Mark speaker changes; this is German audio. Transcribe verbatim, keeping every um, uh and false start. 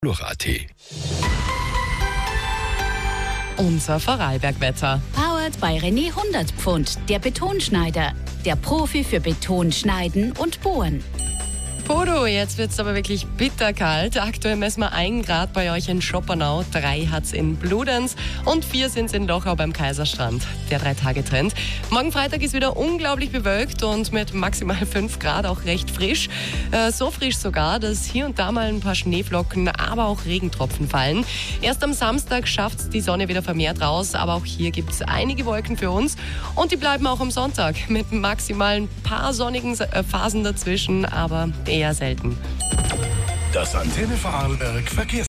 Speaker 1: Loch.at.
Speaker 2: Unser Vorarlbergwetter.
Speaker 3: Powered bei René hundert Pfund, der Betonschneider. Der Profi für Betonschneiden und Bohren.
Speaker 2: Bodo, jetzt wird's aber wirklich bitterkalt. Aktuell messen wir ein Grad bei euch in Schoppernau, drei hat's in Bludenz und vier sind's in Lochau beim Kaiserstrand. Der Drei-Tage-Trend. Morgen Freitag ist wieder unglaublich bewölkt und mit maximal fünf Grad auch recht frisch. Äh, so frisch sogar, dass hier und da mal ein paar Schneeflocken, aber auch Regentropfen fallen. Erst am Samstag schafft's die Sonne wieder vermehrt raus, aber auch hier gibt's einige Wolken für uns. Und die bleiben auch am Sonntag mit maximal ein paar sonnigen Phasen dazwischen, aber eher selten.
Speaker 1: Das Antenne Vorarlberg Verkehrs